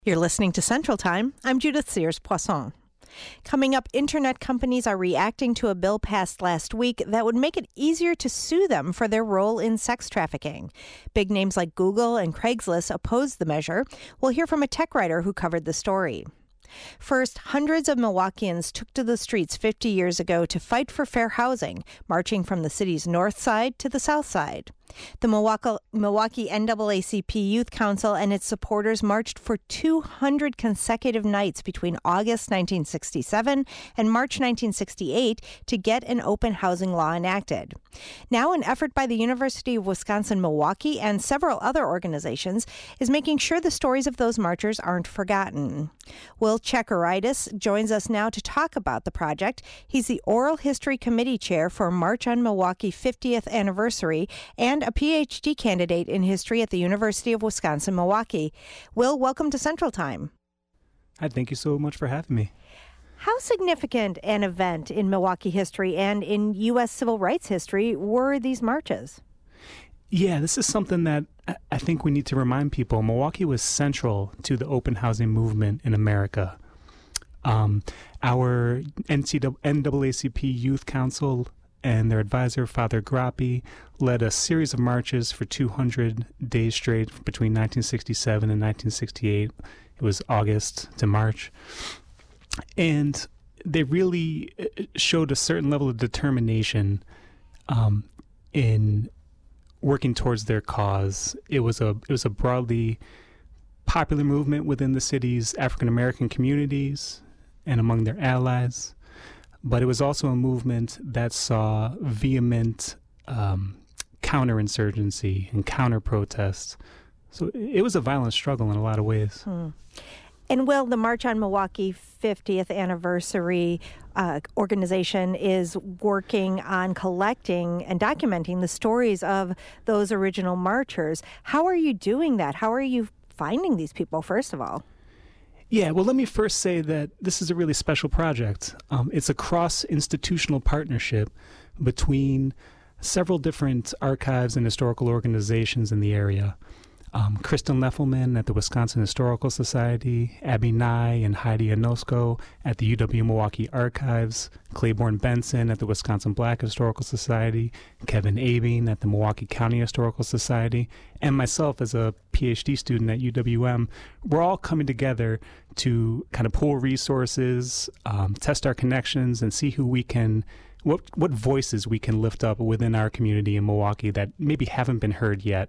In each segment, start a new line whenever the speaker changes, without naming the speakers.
You're listening to Central Time. I'm Judith Sears-Poisson. Coming up, internet companies are reacting to a bill passed last week that would make it easier to sue them for their role in sex trafficking. Big names like Google and Craigslist oppose the measure. We'll hear from a tech writer who covered the story. First, hundreds of Milwaukeeans took to the streets 50 years ago to fight for fair housing, marching from the city's north side to the south side. The Milwaukee NAACP Youth Council and its supporters marched for 200 consecutive nights between August 1967 and March 1968 to get an open housing law enacted. Now, an effort by the University of Wisconsin-Milwaukee and several other organizations is making sure the stories of those marchers aren't forgotten. Will Chekaritis joins us now to talk about the project. He's the Oral History Committee Chair for March on Milwaukee 50th Anniversary and a PhD candidate in history at the University of Wisconsin-Milwaukee. Will, welcome to Central Time.
Hi, thank you so much for having me.
How significant an event in Milwaukee history and in U.S. civil rights history were these marches?
Yeah, this is something that I think we need to remind people. Milwaukee was central to the open housing movement in America. Our NAACP Youth Council and their advisor, Father Grappi, led a series of marches for 200 days straight between 1967 and 1968. It was August to March. And they really showed a certain level of determination in working towards their cause. It was a broadly popular movement within the city's African-American communities and among their allies. But it was also a movement that saw vehement counterinsurgency and counter-protests. So it was a violent struggle in a lot of ways.
And Will, the March on Milwaukee 50th Anniversary organization is working on collecting and documenting the stories of those original marchers. How are you doing that? How are you finding these people, first of all?
Yeah, well, let me first say that this is a really special project. It's a cross-institutional partnership between several different archives and historical organizations in the area. Kristen Leffelman at the Wisconsin Historical Society, Abby Nye and Heidi Anosko at the UW-Milwaukee Archives, Claiborne Benson at the Wisconsin Black Historical Society, Kevin Abing at the Milwaukee County Historical Society, and myself as a PhD student at UWM. We're all coming together to kind of pool resources, test our connections, and see who we can, what voices we can lift up within our community in Milwaukee that maybe haven't been heard yet.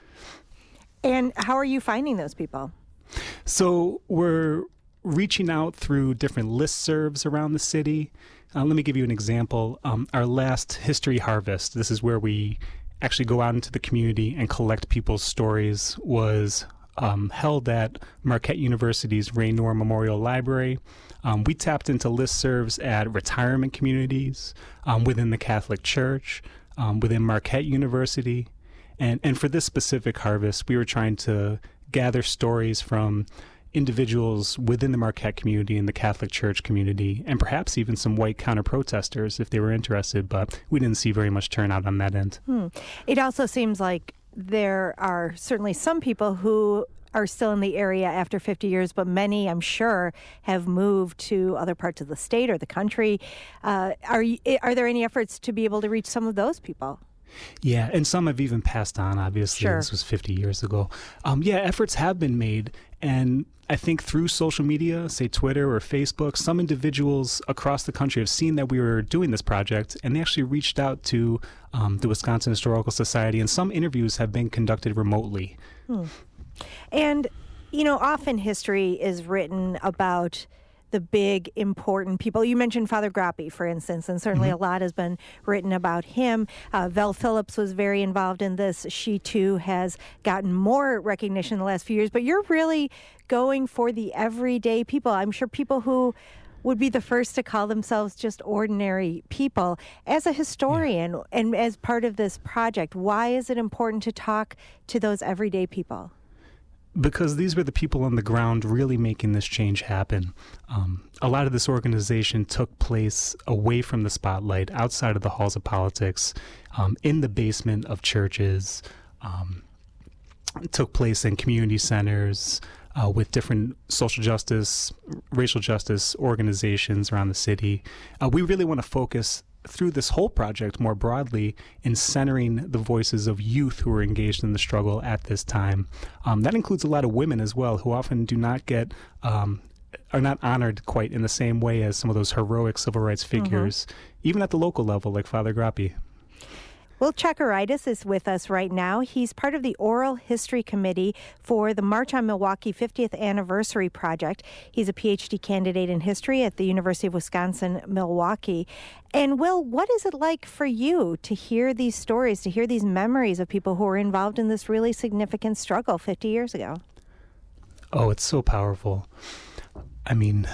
And how are you finding those people?
So we're reaching out through different listservs around the city. Let me give you an example. Our last History Harvest, this is where we actually go out into the community and collect people's stories, was held at Marquette University's Raynor Memorial Library. We tapped into listservs at retirement communities, within the Catholic Church, within Marquette University. And for this specific harvest, we were trying to gather stories from individuals within the Marquette community and the Catholic Church community, and perhaps even some white counter-protesters if they were interested, but we didn't see very much turnout on that end.
It also seems like there are certainly some people who are still in the area after 50 years, but many, I'm sure, have moved to other parts of the state or the country. Are there any efforts to be able to reach some of those people?
Yeah, and some have even passed on, obviously.
Sure.
This was 50 years ago. Efforts have been made, and I think through social media, say Twitter or Facebook, some individuals across the country have seen that we were doing this project, and they actually reached out to the Wisconsin Historical Society, and some interviews have been conducted remotely.
And, often history is written about the big, important people. You mentioned Father Grappi, for instance, and certainly a lot has been written about him. Vel Phillips was very involved in this. She, too, has gotten more recognition in the last few years. But you're really going for the everyday people. I'm sure people who would be the first to call themselves just ordinary people. As a historian and as part of this project, why is it important to talk to those everyday people?
Because these were the people on the ground really making this change happen. A lot of this organization took place away from the spotlight, outside of the halls of politics, in the basement of churches, took place in community centers, with different social justice, racial justice organizations around the city. We really want to focus through this whole project more broadly in centering the voices of youth who are engaged in the struggle at this time. That includes a lot of women as well, who often do not get are not honored quite in the same way as some of those heroic civil rights figures, even at the local level, like Father Grappi.
Will Chakaritis is with us right now. He's part of the Oral History Committee for the March on Milwaukee 50th Anniversary Project. He's a PhD candidate in history at the University of Wisconsin-Milwaukee. And Will, what is it like for you to hear these stories, to hear these memories of people who were involved in this really significant struggle 50 years ago?
Oh, it's so powerful. I mean,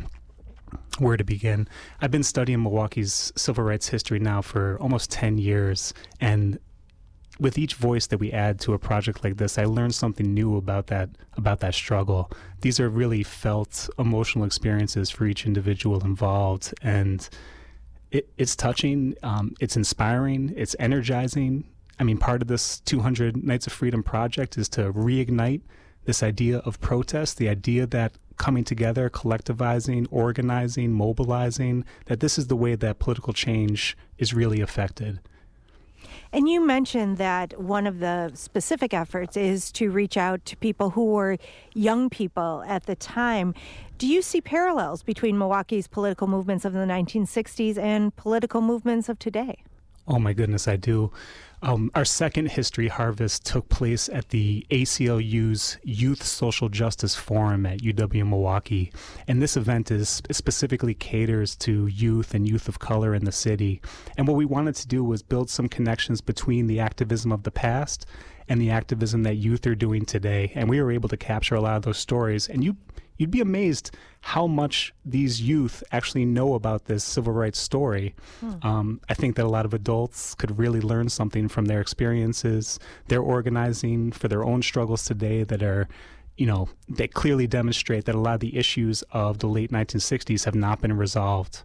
where to begin? I've been studying Milwaukee's civil rights history now for almost 10 years, and with each voice that we add to a project like this, I learn something new about that struggle. These are really felt emotional experiences for each individual involved, and it's touching, it's inspiring, it's energizing. I mean, part of this 200 Nights of Freedom project is to reignite this idea of protest, the idea that coming together, collectivizing, organizing, mobilizing, that this is the way that political change is really affected.
And you mentioned that one of the specific efforts is to reach out to people who were young people at the time. Do you see parallels between Milwaukee's political movements of the 1960s and political movements of today?
Oh my goodness, I do. Our second history harvest took place at the ACLU's Youth Social Justice Forum at UW-Milwaukee. And this event specifically caters to youth and youth of color in the city. And what we wanted to do was build some connections between the activism of the past and the activism that youth are doing today. And we were able to capture a lot of those stories. And you'd be amazed how much these youth actually know about this civil rights story. I think that a lot of adults could really learn something from their experiences. They're organizing for their own struggles today that are, that clearly demonstrate that a lot of the issues of the late 1960s have not been resolved.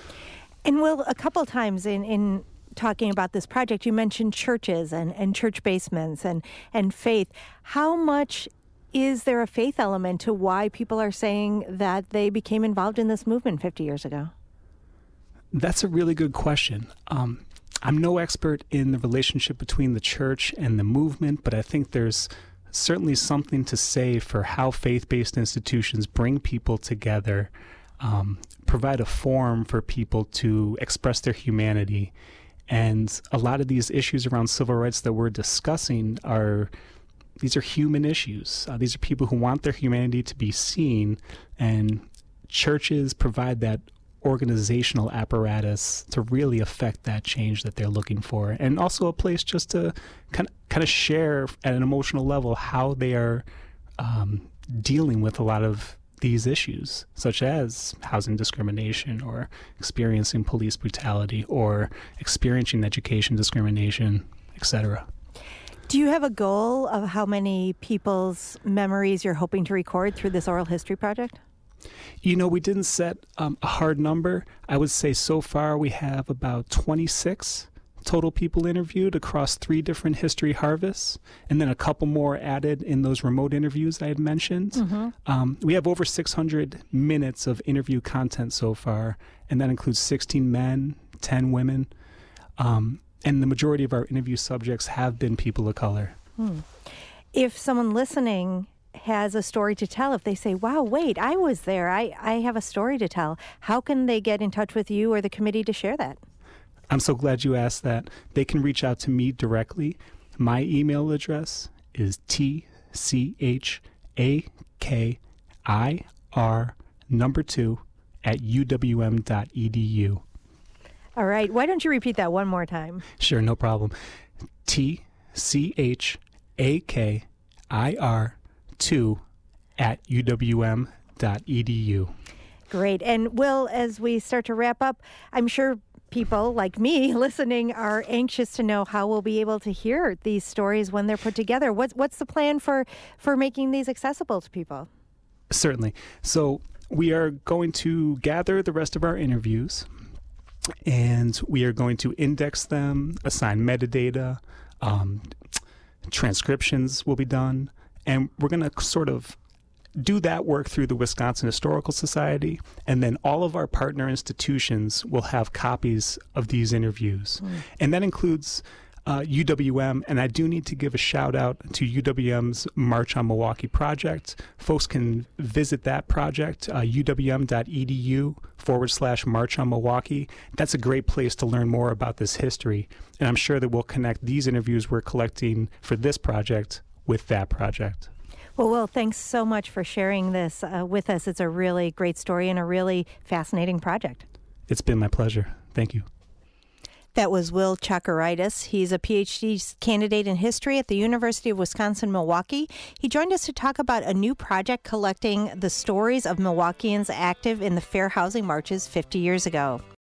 And Will, a couple times in talking about this project, you mentioned churches and church basements and faith. How much is there a faith element to why people are saying that they became involved in this movement 50 years ago?
That's a really good question. I'm no expert in the relationship between the church and the movement, but I think there's certainly something to say for how faith-based institutions bring people together, provide a forum for people to express their humanity. And a lot of these issues around civil rights that we're discussing these are human issues. These are people who want their humanity to be seen, and churches provide that organizational apparatus to really affect that change that they're looking for, and also a place just to kind of share at an emotional level how they are dealing with a lot of these issues, such as housing discrimination or experiencing police brutality or experiencing education discrimination, etc.
Do you have a goal of how many people's memories you're hoping to record through this oral history project?
We didn't set a hard number. I would say so far we have about 26 total people interviewed across 3 different history harvests, and then a couple more added in those remote interviews I had mentioned. We have over 600 minutes of interview content so far, and that includes 16 men, 10 women. And the majority of our interview subjects have been people of color.
If someone listening has a story to tell, if they say, wow, wait, I was there, I have a story to tell, how can they get in touch with you or the committee to share that?
I'm so glad you asked that. They can reach out to me directly. My email address is tchakir2@uwm.edu.
All right. Why don't you repeat that one more time?
Sure, no problem. tchakir2@uwm.edu.
Great. And Will, as we start to wrap up, I'm sure people like me listening are anxious to know how we'll be able to hear these stories when they're put together. What's the plan for making these accessible to people?
Certainly. So we are going to gather the rest of our interviews, and we are going to index them, assign metadata, transcriptions will be done, and we're going to sort of do that work through the Wisconsin Historical Society, and then all of our partner institutions will have copies of these interviews. And that includes UWM, and I do need to give a shout out to UWM's March on Milwaukee project. Folks can visit that project, uwm.edu/March on Milwaukee. That's a great place to learn more about this history. And I'm sure that we'll connect these interviews we're collecting for this project with that project.
Well, Will, thanks so much for sharing this with us. It's a really great story and a really fascinating project.
It's been my pleasure. Thank you.
That was Will Chakaritis. He's a PhD candidate in history at the University of Wisconsin-Milwaukee. He joined us to talk about a new project collecting the stories of Milwaukeeans active in the Fair Housing Marches 50 years ago.